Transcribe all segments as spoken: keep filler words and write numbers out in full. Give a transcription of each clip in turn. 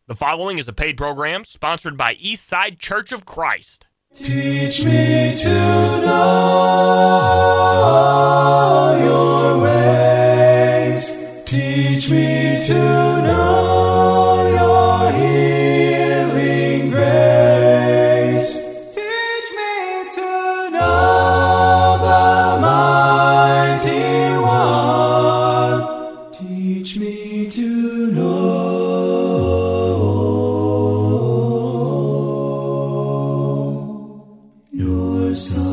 The following is a paid program sponsored by Eastside Church of Christ. Teach me to know your ways. Teach me to know your healing grace. Teach me to know the mighty one. Teach me to know your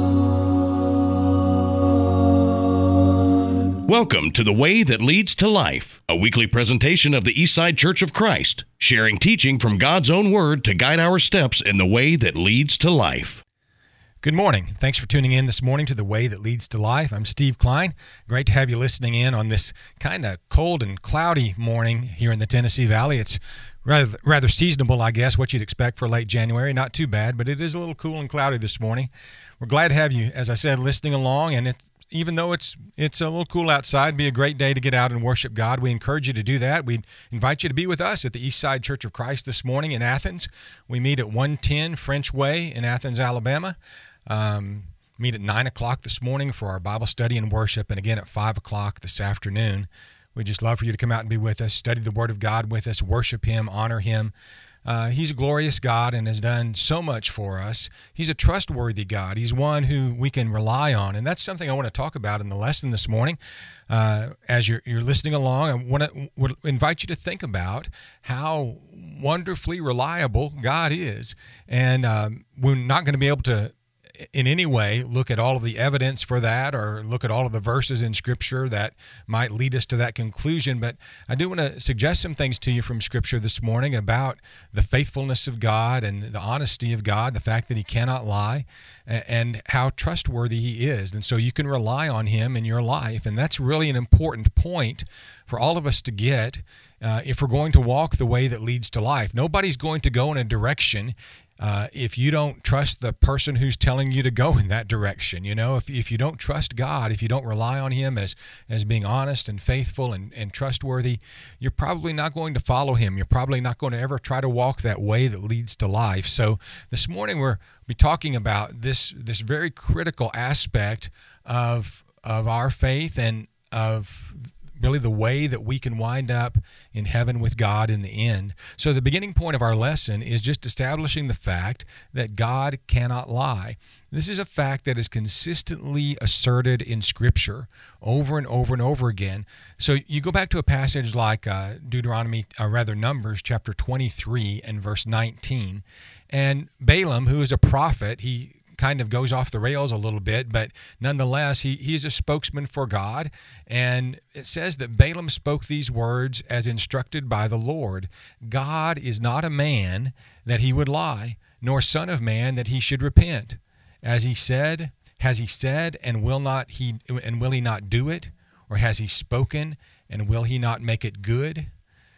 Son. Welcome to The Way That Leads to Life, a weekly presentation of the Eastside Church of Christ, sharing teaching from God's own Word to guide our steps in the way that leads to life. Good morning. Thanks for tuning in this morning to The Way That Leads to Life. I'm Steve Klein. Great to have you listening in on this kind of cold and cloudy morning here in the Tennessee Valley. It's rather rather seasonable, I guess, what you'd expect for late January. Not too bad, but it is a little cool and cloudy this morning. We're glad to have you, as I said, listening along, and it, even though it's it's a little cool outside, it'd be a great day to get out and worship God. We encourage you to do that. We invite you to be with us at the Eastside Church of Christ this morning in Athens. We meet at one ten French Way in Athens, Alabama. Um, meet at nine o'clock this morning for our Bible study and worship, and again at five o'clock this afternoon. We'd just love for you to come out and be with us, study the Word of God with us, worship Him, honor Him. Uh, he's a glorious God and has done so much for us. He's a trustworthy God. He's one who we can rely on, and that's something I want to talk about in the lesson this morning. Uh, as you're, you're listening along, I want to would invite you to think about how wonderfully reliable God is, and um, we're not going to be able to in any way look at all of the evidence for that or look at all of the verses in Scripture that might lead us to that conclusion. But I do want to suggest some things to you from Scripture this morning about the faithfulness of God and the honesty of God, the fact that He cannot lie, and how trustworthy He is. And so you can rely on Him in your life. And that's really an important point for all of us to get uh, if we're going to walk the way that leads to life. Nobody's going to go in a direction Uh, if you don't trust the person who's telling you to go in that direction. You know, if if you don't trust God, if you don't rely on Him as as being honest and faithful and, and trustworthy, you're probably not going to follow Him. You're probably not going to ever try to walk that way that leads to life. So this morning we're be talking about this this very critical aspect of of our faith and of really the way that we can wind up in heaven with God in the end. So the beginning point of our lesson is just establishing the fact that God cannot lie. This is a fact that is consistently asserted in Scripture over and over and over again. So you go back to a passage like uh, Deuteronomy, or rather Numbers chapter twenty-three and verse nineteen, and Balaam, who is a prophet, he kind of goes off the rails a little bit, but nonetheless, he, he's a spokesman for God. And it says that Balaam spoke these words as instructed by the Lord. God is not a man that he would lie, nor son of man that he should repent. As he said, has he said, and will not he and will he not do it? Or has he spoken, and will he not make it good?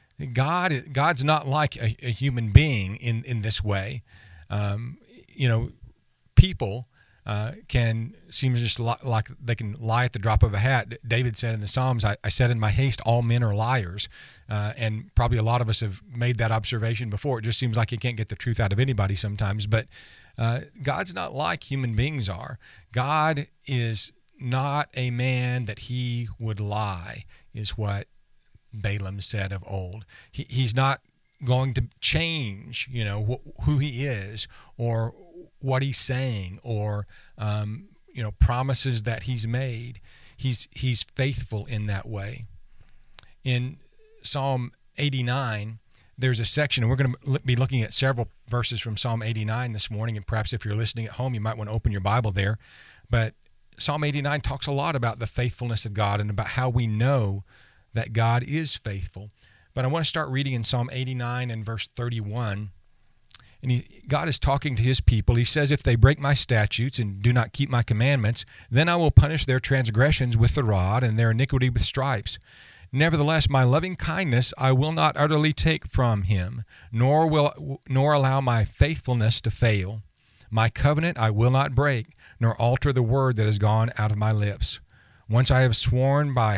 God, God's not like a, a human being in, in this way. Um, you know, people uh, can seem just li- like they can lie at the drop of a hat. David said in the Psalms, I, I said in my haste, all men are liars. Uh, and probably a lot of us have made that observation before. It just seems like you can't get the truth out of anybody sometimes. But uh, God's not like human beings are. God is not a man that he would lie, is what Balaam said of old. He, he's not going to change, you know, wh- who he is or what he's saying or, um, you know, promises that he's made. He's he's faithful in that way. In Psalm eighty-nine, there's a section, and we're going to be looking at several verses from Psalm eighty-nine this morning, and perhaps if you're listening at home, you might want to open your Bible there. But Psalm eighty-nine talks a lot about the faithfulness of God and about how we know that God is faithful. But I want to start reading in Psalm eighty-nine and verse thirty-one. And he, God is talking to his people. He says, if they break my statutes and do not keep my commandments, then I will punish their transgressions with the rod and their iniquity with stripes. Nevertheless, my loving kindness I will not utterly take from him, nor will nor allow my faithfulness to fail. My covenant I will not break, nor alter the word that has gone out of my lips. Once I have sworn by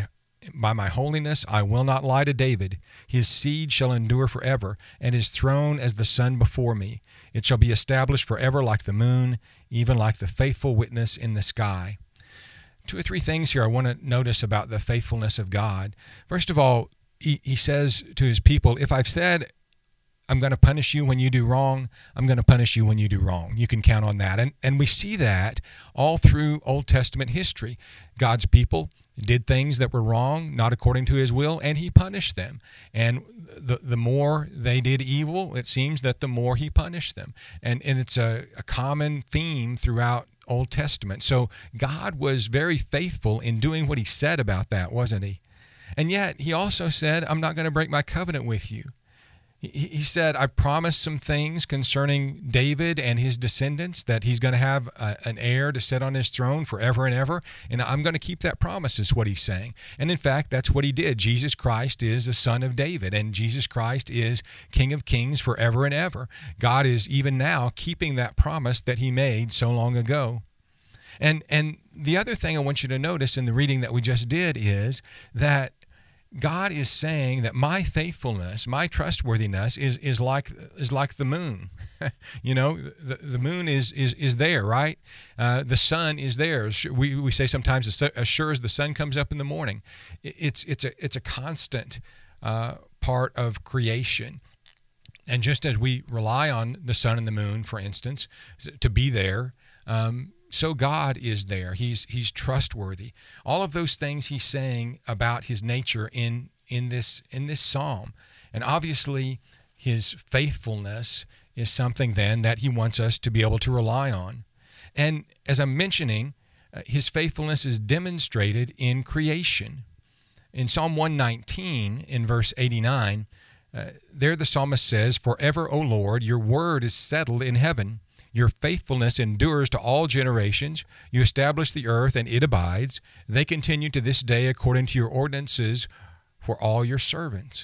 by my holiness I will not lie to David. His seed shall endure forever, and his throne as the sun before me. It shall be established forever like the moon, even like the faithful witness in the sky. Two or three things here I want to notice about the faithfulness of God. First of all, he, he says to his people, if I've said I'm going to punish you when you do wrong, I'm going to punish you when you do wrong. You can count on that. And, and we see that all through Old Testament history. God's people did things that were wrong, not according to his will, and he punished them. And the the more they did evil, it seems that the more he punished them. And, and it's a, a common theme throughout Old Testament. So God was very faithful in doing what he said about that, wasn't he? And yet he also said, I'm not going to break my covenant with you. He, he said, I promised some things concerning David and his descendants, that he's going to have a, an heir to sit on his throne forever and ever, and I'm going to keep that promise, is what he's saying. And in fact, that's what he did. Jesus Christ is the son of David, and Jesus Christ is King of Kings forever and ever. God is even now keeping that promise that he made so long ago. And and the other thing I want you to notice in the reading that we just did is that God is saying that my faithfulness, my trustworthiness is is like is like the moon. You know, the, the moon is is is there, right? Uh, the sun is there. We we say sometimes as sure as the sun comes up in the morning. It's it's a it's a constant uh, part of creation. And just as we rely on the sun and the moon, for instance, to be there, um, so God is there. He's he's trustworthy. All of those things he's saying about his nature in in this in this psalm. And obviously his faithfulness is something then that he wants us to be able to rely on. And as I'm mentioning, uh, his faithfulness is demonstrated in creation. In Psalm one nineteen, in verse eighty-nine, uh, there the psalmist says, "Forever, O Lord, your word is settled in heaven. Your faithfulness endures to all generations. You establish the earth, and it abides. They continue to this day according to your ordinances for all your servants."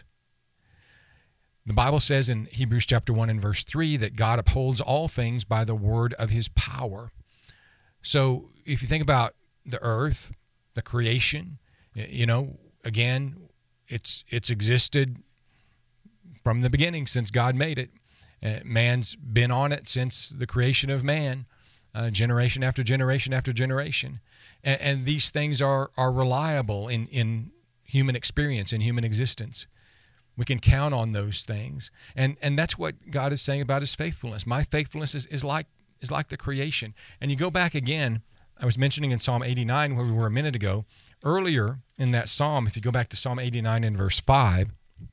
The Bible says in Hebrews chapter one and verse three that God upholds all things by the word of his power. So if you think about the earth, the creation, you know, again, it's it's existed from the beginning since God made it. Uh, man's been on it since the creation of man, uh, generation after generation after generation. And, and these things are are reliable in, in human experience, in human existence. We can count on those things. And and that's what God is saying about his faithfulness. My faithfulness is, is like is like the creation. And you go back again, I was mentioning in Psalm eighty-nine where we were a minute ago, earlier in that psalm, if you go back to Psalm eighty-nine and verse five,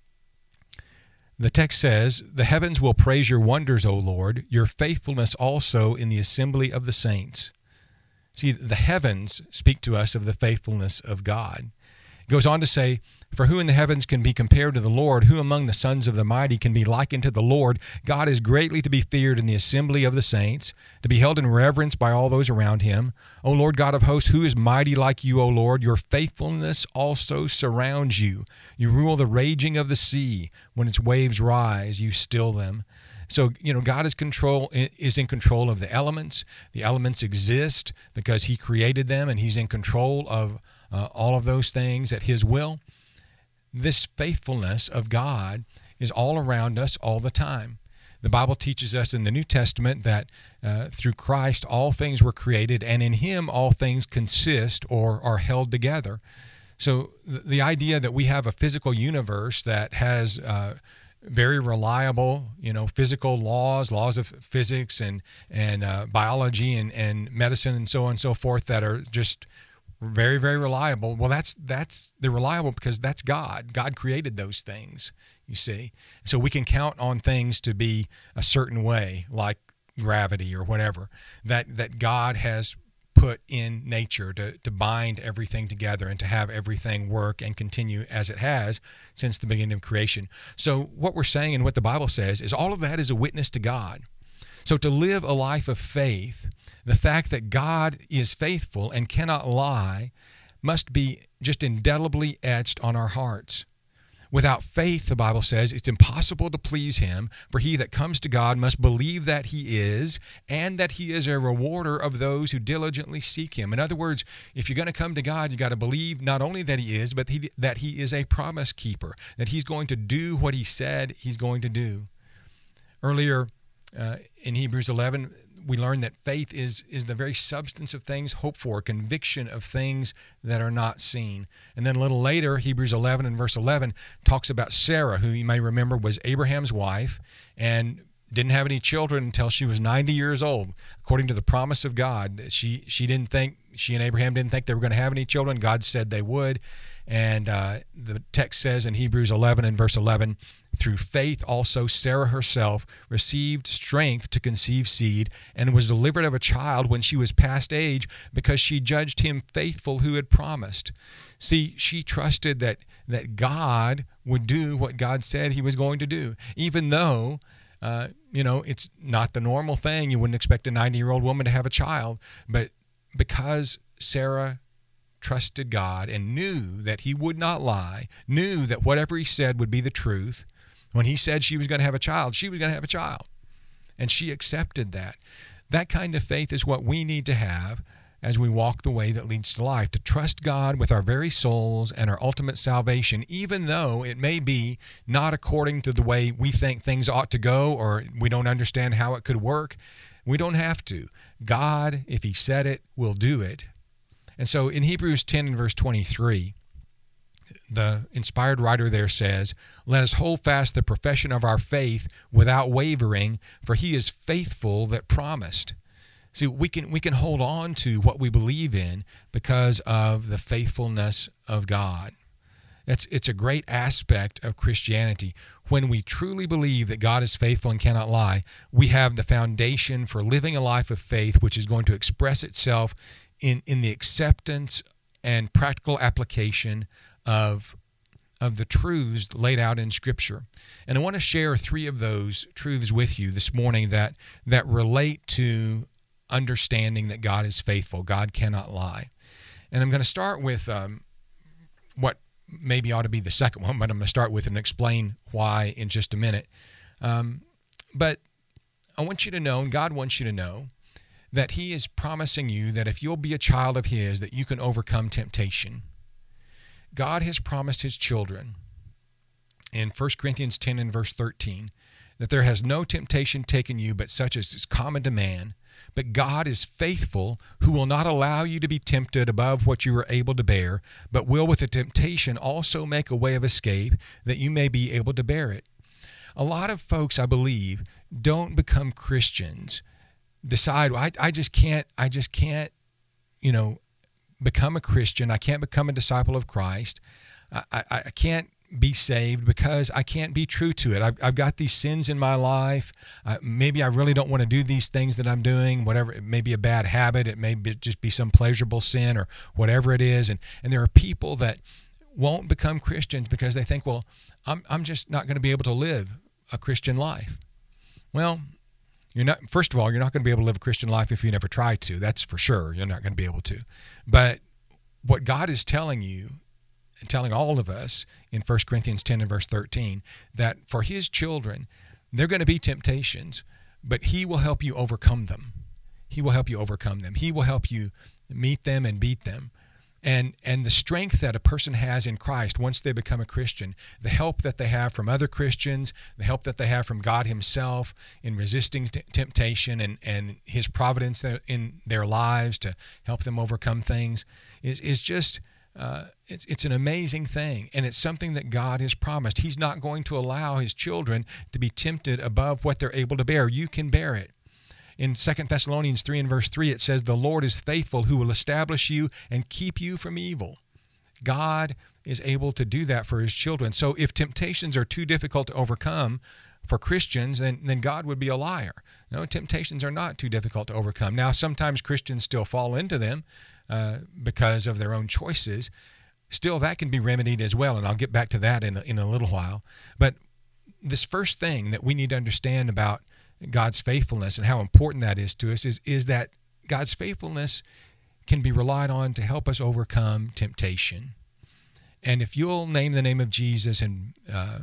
the text says, "The heavens will praise your wonders, O Lord, your faithfulness also in the assembly of the saints." See, the heavens speak to us of the faithfulness of God. It goes on to say, "For who in the heavens can be compared to the Lord? Who among the sons of the mighty can be likened to the Lord? God is greatly to be feared in the assembly of the saints, to be held in reverence by all those around him. O Lord God of hosts, who is mighty like you, O Lord? Your faithfulness also surrounds you. You rule the raging of the sea. When its waves rise, you still them." So, you know, God is control is in control of the elements. The elements exist because he created them, and he's in control of uh, all of those things at his will. This faithfulness of God is all around us all the time. The Bible teaches us in the New Testament that uh, through Christ all things were created, and in him all things consist or are held together. So th- the idea that we have a physical universe that has uh, very reliable, you know, physical laws, laws of physics and and uh, biology and, and medicine and so on and so forth that are just very, very reliable. Well, that's that's they're reliable because that's God. God created those things, you see. So we can count on things to be a certain way, like gravity or whatever, that that God has put in nature to, to bind everything together and to have everything work and continue as it has since the beginning of creation. So what we're saying and what the Bible says is all of that is a witness to God. So to live a life of faith, the fact that God is faithful and cannot lie must be just indelibly etched on our hearts. Without faith, the Bible says, it's impossible to please him, for he that comes to God must believe that he is, and that he is a rewarder of those who diligently seek him. In other words, if you're going to come to God, you got to believe not only that he is, but he, that he is a promise keeper, that he's going to do what he said he's going to do. Earlier uh, in Hebrews eleven, we learned that faith is is the very substance of things hoped for, conviction of things that are not seen. And then a little later, Hebrews eleven and verse eleven talks about Sarah, who you may remember was Abraham's wife and didn't have any children until she was ninety years old. According to the promise of God, she she didn't think, she and Abraham didn't think they were going to have any children. God said they would. And uh, the text says in Hebrews eleven and verse eleven, through faith also Sarah herself received strength to conceive seed and was delivered of a child when she was past age, because she judged him faithful who had promised. See, she trusted that that God would do what God said he was going to do, even though uh, you know, it's not the normal thing. You wouldn't expect a ninety-year-old woman to have a child, but because Sarah trusted God and knew that he would not lie, knew that whatever he said would be the truth. When he said she was going to have a child, she was going to have a child. And she accepted that. That kind of faith is what we need to have as we walk the way that leads to life, to trust God with our very souls and our ultimate salvation, even though it may be not according to the way we think things ought to go, or we don't understand how it could work. We don't have to. God, if he said it, will do it. And so in Hebrews ten and verse twenty-three, the inspired writer there says, let us hold fast the profession of our faith without wavering, for he is faithful that promised. See, we can we can hold on to what we believe in because of the faithfulness of God. It's, it's a great aspect of Christianity. When we truly believe that God is faithful and cannot lie, we have the foundation for living a life of faith, which is going to express itself in, in the acceptance and practical application of, of the truths laid out in Scripture. And I want to share three of those truths with you this morning that, that relate to understanding that God is faithful. God cannot lie. And I'm going to start with um, what maybe ought to be the second one, but I'm going to start with and explain why in just a minute. Um, but I want you to know, and God wants you to know, that he is promising you that if you'll be a child of his, that you can overcome temptation. God has promised his children in First Corinthians ten and verse thirteen that there has no temptation taken you but such as is common to man. But God is faithful, who will not allow you to be tempted above what you are able to bear, but will with the temptation also make a way of escape, that you may be able to bear it. A lot of folks, I believe, don't become Christians, decide, well, I, I just can't, I just can't, you know, become a Christian. I can't become a disciple of Christ. I, I, I can't be saved because I can't be true to it. I've, I've got these sins in my life. Uh, maybe I really don't want to do these things that I'm doing, whatever. It may be a bad habit. It may be just be some pleasurable sin or whatever it is. And, and there are people that won't become Christians because they think, well, I'm, I'm just not going to be able to live a Christian life. Well, you're not, first of all, you're not going to be able to live a Christian life if you never try to. That's for sure. You're not going to be able to. But what God is telling you, and telling all of us in First Corinthians ten and verse thirteen, that for his children, there are going to be temptations, but he will help you overcome them. He will help you overcome them. He will help you meet them and beat them. And and the strength that a person has in Christ once they become a Christian, the help that they have from other Christians, the help that they have from God himself in resisting t- temptation and, and his providence in their lives to help them overcome things, is, is just... Uh, it's it's an amazing thing, and it's something that God has promised. He's not going to allow his children to be tempted above what they're able to bear. You can bear it. In Second Thessalonians three and verse three, it says, the Lord is faithful, who will establish you and keep you from evil. God is able to do that for his children. So if temptations are too difficult to overcome for Christians, then, then God would be a liar. No, temptations are not too difficult to overcome. Now, sometimes Christians still fall into them, Uh, because of their own choices. Still, that can be remedied as well, and I'll get back to that in a, in a little while. But this first thing that we need to understand about God's faithfulness and how important that is to us is, is that God's faithfulness can be relied on to help us overcome temptation. And if you'll name the name of Jesus and uh,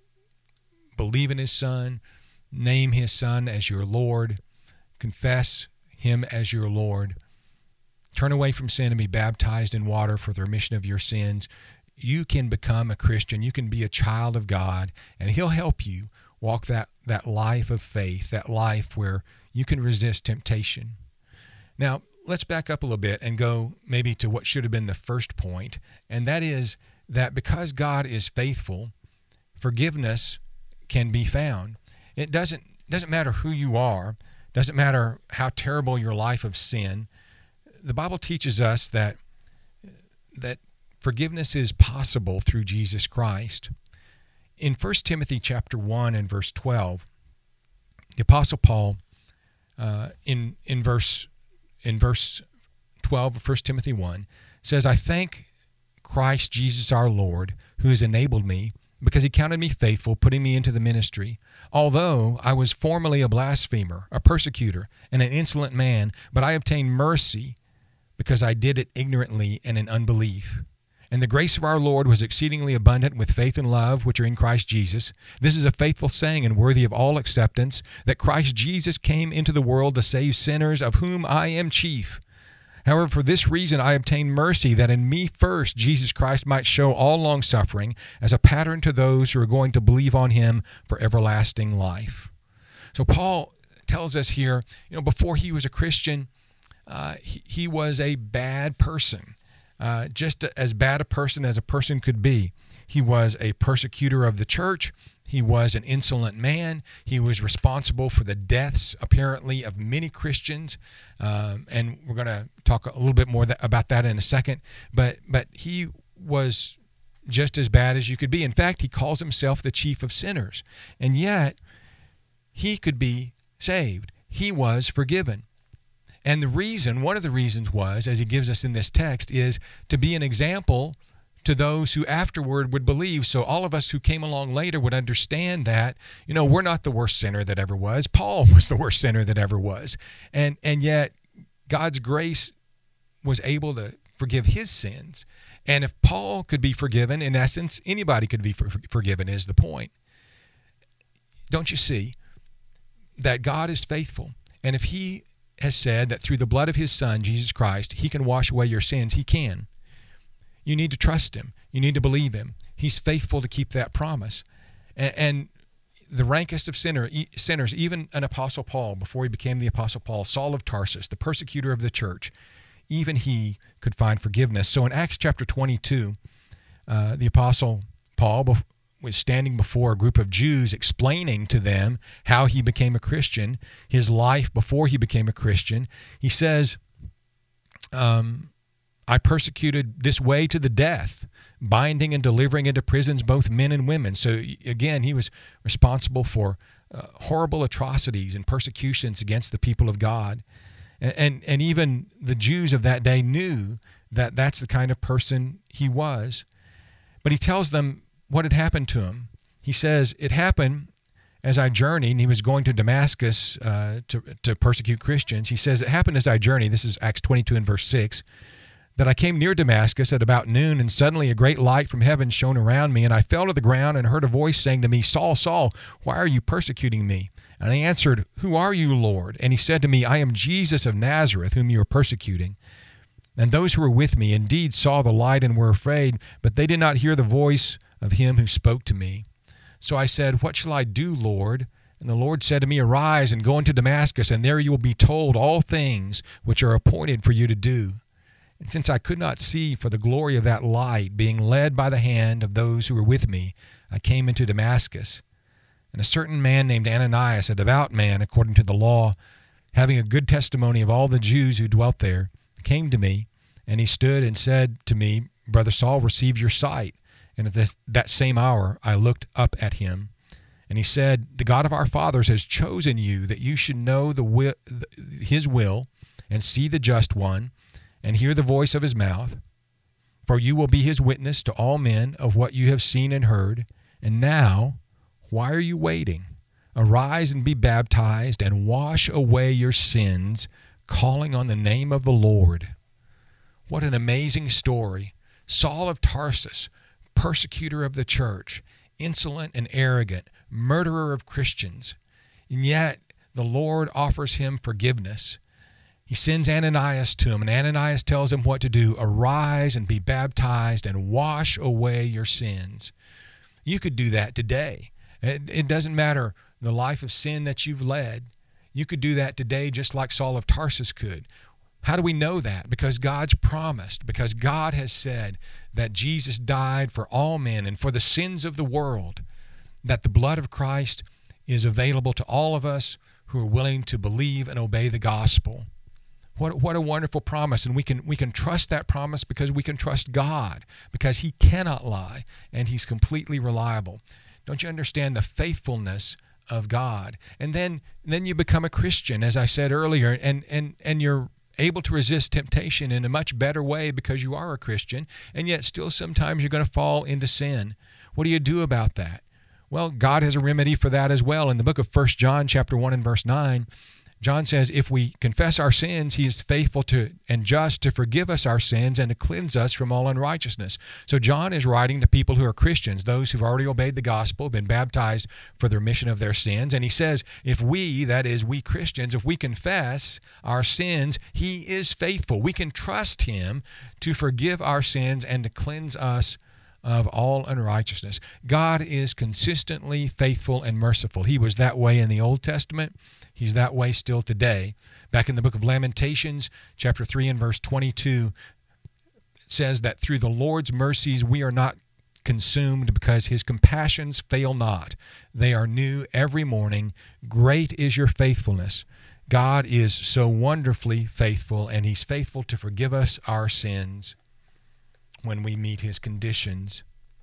believe in his Son, name his Son as your Lord, confess him as your Lord, turn away from sin and be baptized in water for the remission of your sins, you can become a Christian. You can be a child of God, and he'll help you walk that, that life of faith, that life where you can resist temptation. Now, let's back up a little bit and go maybe to what should have been the first point, and that is that because God is faithful, forgiveness can be found. It doesn't doesn't matter who you are, doesn't matter how terrible your life of sin. The Bible teaches us that that forgiveness is possible through Jesus Christ. In First Timothy chapter one and verse twelve, the Apostle Paul, uh, in in verse in verse twelve of First Timothy one, says, "I thank Christ Jesus our Lord, who has enabled me, because he counted me faithful, putting me into the ministry. Although I was formerly a blasphemer, a persecutor, and an insolent man, but I obtained mercy because I did it ignorantly and in unbelief. And the grace of our Lord was exceedingly abundant with faith and love, which are in Christ Jesus. This is a faithful saying and worthy of all acceptance, that Christ Jesus came into the world to save sinners, of whom I am chief. However, for this reason I obtained mercy, that in me first Jesus Christ might show all long-suffering as a pattern to those who are going to believe on him for everlasting life." So Paul tells us here, you know, before he was a Christian, uh, he, he was a bad person, uh, just as bad a person as a person could be. He was a persecutor of the church. He was an insolent man. He was responsible for the deaths, apparently, of many Christians. Um, and we're going to talk a little bit more th- about that in a second. But but he was just as bad as you could be. In fact, he calls himself the chief of sinners. And yet, he could be saved. He was forgiven. And the reason, one of the reasons was, as he gives us in this text, is to be an example to those who afterward would believe. So all of us who came along later would understand that, you know, we're not the worst sinner that ever was. Paul was the worst sinner that ever was. And and yet God's grace was able to forgive his sins. And if Paul could be forgiven, in essence, anybody could be for, forgiven is the point. Don't you see that God is faithful? And if he has said that through the blood of his Son, Jesus Christ, he can wash away your sins, he can. You need to trust him. You need to believe him. He's faithful to keep that promise. And, and the rankest of sinner, sinners, even an Apostle Paul, before he became the Apostle Paul, Saul of Tarsus, the persecutor of the church, even he could find forgiveness. So in Acts chapter twenty-two, uh, the Apostle Paul was standing before a group of Jews explaining to them how he became a Christian, his life before he became a Christian. He says, um, I persecuted this way to the death, binding and delivering into prisons both men and women. So again, he was responsible for uh, horrible atrocities and persecutions against the people of God. And, and, and even the Jews of that day knew that that's the kind of person he was. But he tells them what had happened to him. He says, it happened as I journeyed, and he was going to Damascus uh, to, to persecute Christians. He says, it happened as I journeyed, this is Acts twenty-two and verse six, that I came near Damascus at about noon, and suddenly a great light from heaven shone around me, and I fell to the ground and heard a voice saying to me, Saul, Saul, why are you persecuting me? And I answered, who are you, Lord? And he said to me, I am Jesus of Nazareth, whom you are persecuting. And those who were with me indeed saw the light and were afraid, but they did not hear the voice of him who spoke to me. So I said, what shall I do, Lord? And the Lord said to me, arise and go into Damascus, and there you will be told all things which are appointed for you to do. And since I could not see for the glory of that light, being led by the hand of those who were with me, I came into Damascus. And a certain man named Ananias, a devout man according to the law, having a good testimony of all the Jews who dwelt there, came to me, and he stood and said to me, Brother Saul, receive your sight. And at this, that same hour I looked up at him. And he said, the God of our fathers has chosen you, that you should know the will, his will, and see the just one, and hear the voice of his mouth. For you will be his witness to all men of what you have seen and heard. And now, why are you waiting? Arise and be baptized, and wash away your sins, calling on the name of the Lord. What an amazing story. Saul of Tarsus, persecutor of the church, insolent and arrogant, murderer of Christians. And yet the Lord offers him forgiveness. He sends Ananias to him, and Ananias tells him what to do. Arise and be baptized and wash away your sins. You could do that today. It, it doesn't matter the life of sin that you've led. You could do that today just like Saul of Tarsus could. How do we know that? Because God's promised, because God has said that Jesus died for all men and for the sins of the world, that the blood of Christ is available to all of us who are willing to believe and obey the gospel. What, what a wonderful promise. And we can we can trust that promise because we can trust God, because he cannot lie and he's completely reliable. Don't you understand the faithfulness of God? And then then you become a Christian, as I said earlier, and and and you're able to resist temptation in a much better way because you are a Christian, and yet still sometimes you're going to fall into sin. What do you do about that? Well, God has a remedy for that as well. In the book of First John chapter one and verse nine, John says, if we confess our sins, he is faithful to and just to forgive us our sins and to cleanse us from all unrighteousness. So John is writing to people who are Christians, those who've already obeyed the gospel, been baptized for the remission of their sins. And he says, if we, that is we Christians, if we confess our sins, he is faithful. We can trust him to forgive our sins and to cleanse us of all unrighteousness. God is consistently faithful and merciful. He was that way in the Old Testament. He's that way still today. Back in the book of Lamentations, chapter three and verse twenty-two, it says that through the Lord's mercies we are not consumed because his compassions fail not. They are new every morning. Great is your faithfulness. God is so wonderfully faithful, and he's faithful to forgive us our sins when we meet his conditions.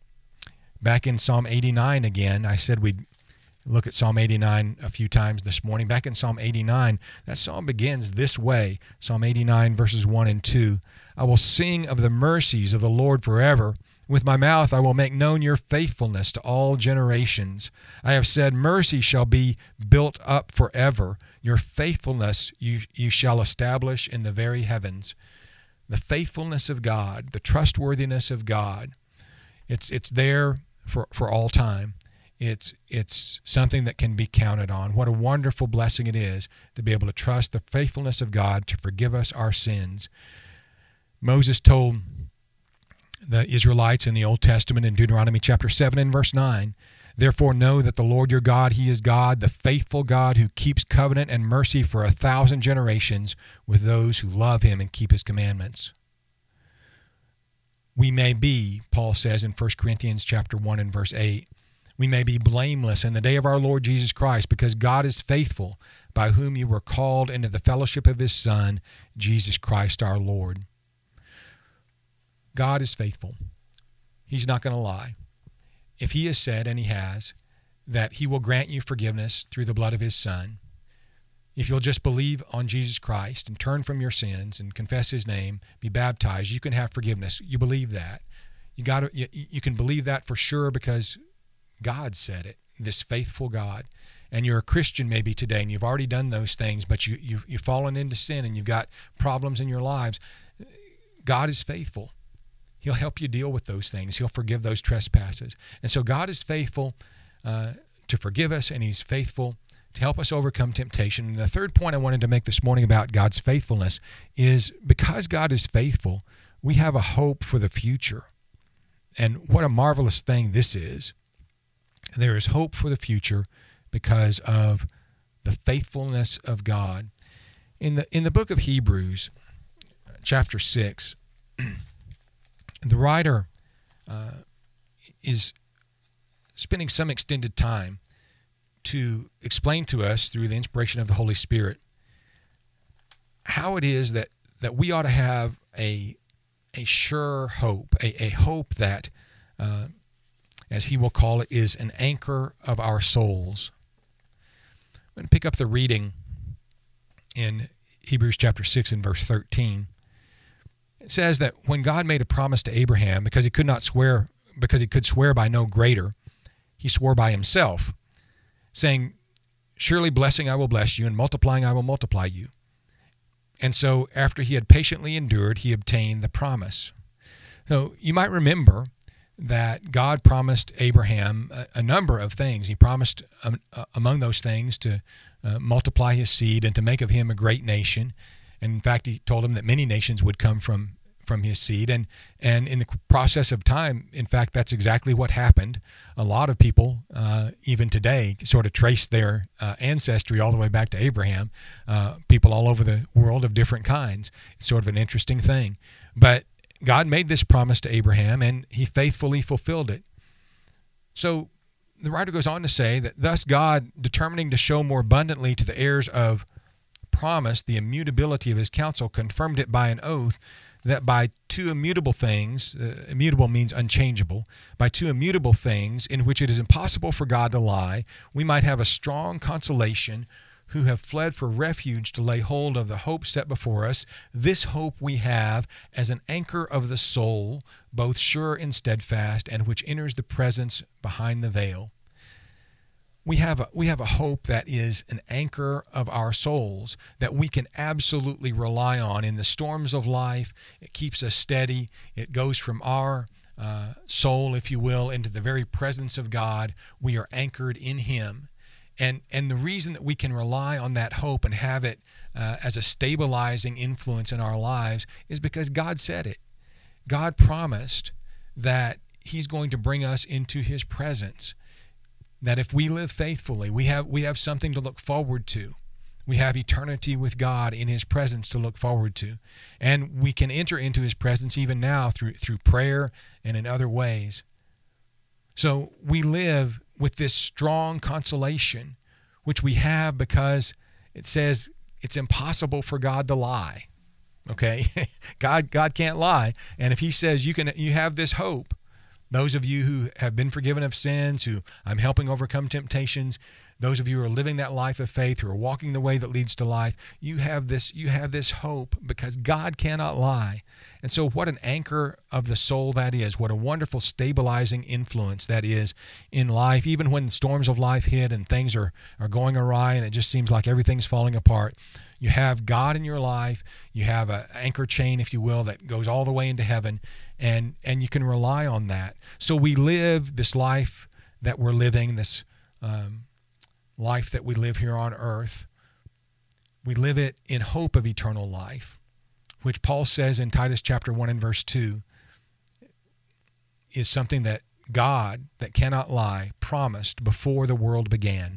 Back in Psalm eighty-nine again, I said we'd look at Psalm eighty-nine a few times this morning. Back in Psalm eighty-nine, that psalm begins this way. Psalm eighty-nine, verses one and two. I will sing of the mercies of the Lord forever. With my mouth I will make known your faithfulness to all generations. I have said, mercy shall be built up forever. Your faithfulness you, you shall establish in the very heavens. The faithfulness of God, the trustworthiness of God, it's it's there for, for all time. It's it's something that can be counted on. What a wonderful blessing it is to be able to trust the faithfulness of God to forgive us our sins. Moses told the Israelites in the Old Testament in Deuteronomy chapter seven and verse nine, therefore know that the Lord your God, he is God, the faithful God who keeps covenant and mercy for a thousand generations with those who love him and keep his commandments. We may be, Paul says in First Corinthians chapter one and verse eight, we may be blameless in the day of our Lord Jesus Christ, because God is faithful, by whom you were called into the fellowship of his Son, Jesus Christ our Lord. God is faithful. He's not going to lie. If he has said, and he has, that he will grant you forgiveness through the blood of his Son, if you'll just believe on Jesus Christ and turn from your sins and confess his name, be baptized, you can have forgiveness. You believe that. You got to, you, you can believe that for sure because God said it, this faithful God. And you're a Christian maybe today, and you've already done those things, but you, you, you've fallen into sin and you've got problems in your lives. God is faithful. He'll help you deal with those things. He'll forgive those trespasses. And so God is faithful uh, to forgive us, and he's faithful to help us overcome temptation. And the third point I wanted to make this morning about God's faithfulness is because God is faithful, we have a hope for the future. And what a marvelous thing this is. There is hope for the future because of the faithfulness of God. In the in the book of Hebrews, chapter six, the writer uh, is spending some extended time to explain to us through the inspiration of the Holy Spirit how it is that, that we ought to have a, a sure hope, a, a hope that uh, as he will call it, is an anchor of our souls. I'm going to pick up the reading in Hebrews chapter six and verse thirteen. It says that when God made a promise to Abraham, because he could not swear, because he could swear by no greater, he swore by himself, saying, surely blessing I will bless you, and multiplying I will multiply you. And so after he had patiently endured, he obtained the promise. So you might remember that God promised Abraham a, a number of things. He promised um, uh, among those things to uh, multiply his seed and to make of him a great nation. And in fact, he told him that many nations would come from from his seed. And and in the process of time, in fact, that's exactly what happened. A lot of people, uh, even today, sort of trace their uh, ancestry all the way back to Abraham. Uh, people all over the world of different kinds. It's sort of an interesting thing. But God made this promise to Abraham, and he faithfully fulfilled it. So the writer goes on to say that thus God, determining to show more abundantly to the heirs of promise the immutability of his counsel, confirmed it by an oath, that by two immutable things, uh, immutable means unchangeable, by two immutable things in which it is impossible for God to lie, we might have a strong consolation who have fled for refuge to lay hold of the hope set before us. This hope we have as an anchor of the soul, both sure and steadfast, and which enters the presence behind the veil. We have a, we have a hope that is an anchor of our souls that we can absolutely rely on in the storms of life. It keeps us steady. It goes from our uh, soul, if you will, into the very presence of God. We are anchored in him. And, and the reason that we can rely on that hope and have it uh, as a stabilizing influence in our lives is because God said it. God promised that he's going to bring us into his presence. That if we live faithfully, we have we have something to look forward to. We have eternity with God in his presence to look forward to. And we can enter into his presence even now through through prayer and in other ways. So we live with this strong consolation, which we have because it says it's impossible for God to lie. Okay? God God can't lie. And if he says you can you have this hope, those of you who have been forgiven of sins, who I'm helping overcome temptations, those of you who are living that life of faith, who are walking the way that leads to life, you have this you have this hope because God cannot lie. And so what an anchor of the soul that is. What a wonderful stabilizing influence that is in life, even when the storms of life hit and things are, are going awry and it just seems like everything's falling apart. You have God in your life. You have an anchor chain, if you will, that goes all the way into heaven, and, and you can rely on that. So we live this life that we're living, this um, life that we live here on earth. We live it in hope of eternal life, which Paul says in Titus chapter one and verse two is something that God, that cannot lie, promised before the world began.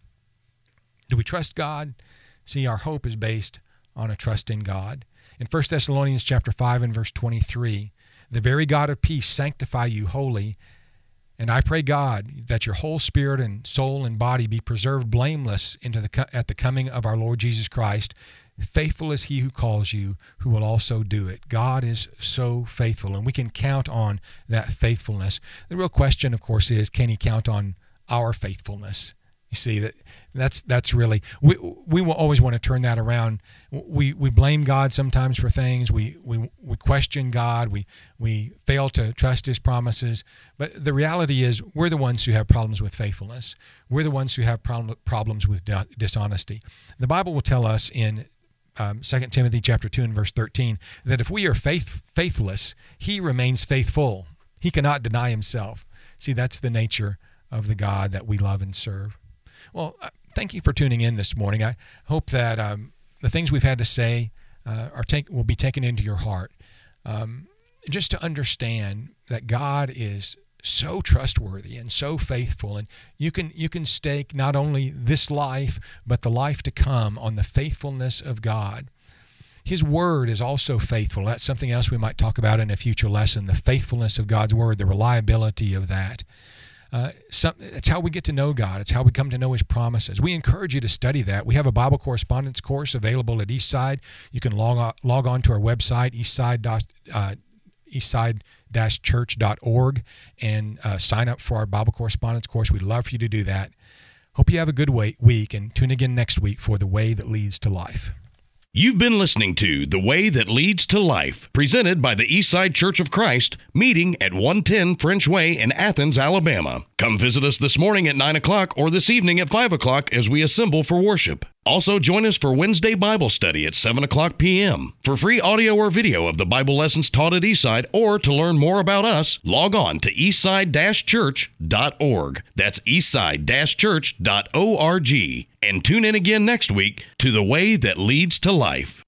Do we trust God? See, our hope is based on a trust in God. In First Thessalonians chapter five and verse twenty-three, the very God of peace sanctify you wholly, and I pray God that your whole spirit and soul and body be preserved blameless into the at the coming of our Lord Jesus Christ. Faithful is he who calls you, who will also do it. God is so faithful, and we can count on that faithfulness. The real question, of course, is can he count on our faithfulness? You see, that that's that's really, we we will always want to turn that around. We we blame God sometimes for things. We we we question God. We we fail to trust his promises. But the reality is we're the ones who have problems with faithfulness. We're the ones who have problem, problems with dishonesty. The Bible will tell us in um, Second Timothy chapter two and verse thirteen that if we are faith, faithless, he remains faithful. He cannot deny himself. See, that's the nature of the God that we love and serve. Well, thank you for tuning in this morning. I hope that um, the things we've had to say uh, are take will be taken into your heart. Um, just to understand that God is so trustworthy and so faithful, and you can you can stake not only this life but the life to come on the faithfulness of God. His word is also faithful. That's something else we might talk about in a future lesson, the faithfulness of God's word, the reliability of that. Uh, some, it's how we get to know God. It's how we come to know his promises. We encourage you to study that. We have a Bible correspondence course available at Eastside. You can log on, log on to our website, eastside, uh, eastside dash church dot org, and uh, sign up for our Bible correspondence course. We'd love for you to do that. Hope you have a good week, and tune again next week for The Way That Leads to Life. You've been listening to The Way That Leads to Life, presented by the Eastside Church of Christ, meeting at one ten French Way in Athens, Alabama. Come visit us this morning at nine o'clock or this evening at five o'clock as we assemble for worship. Also, join us for Wednesday Bible study at seven o'clock p.m. For free audio or video of the Bible lessons taught at Eastside, or to learn more about us, log on to eastside church dot org. That's eastside church dot org. And tune in again next week to The Way That Leads to Life.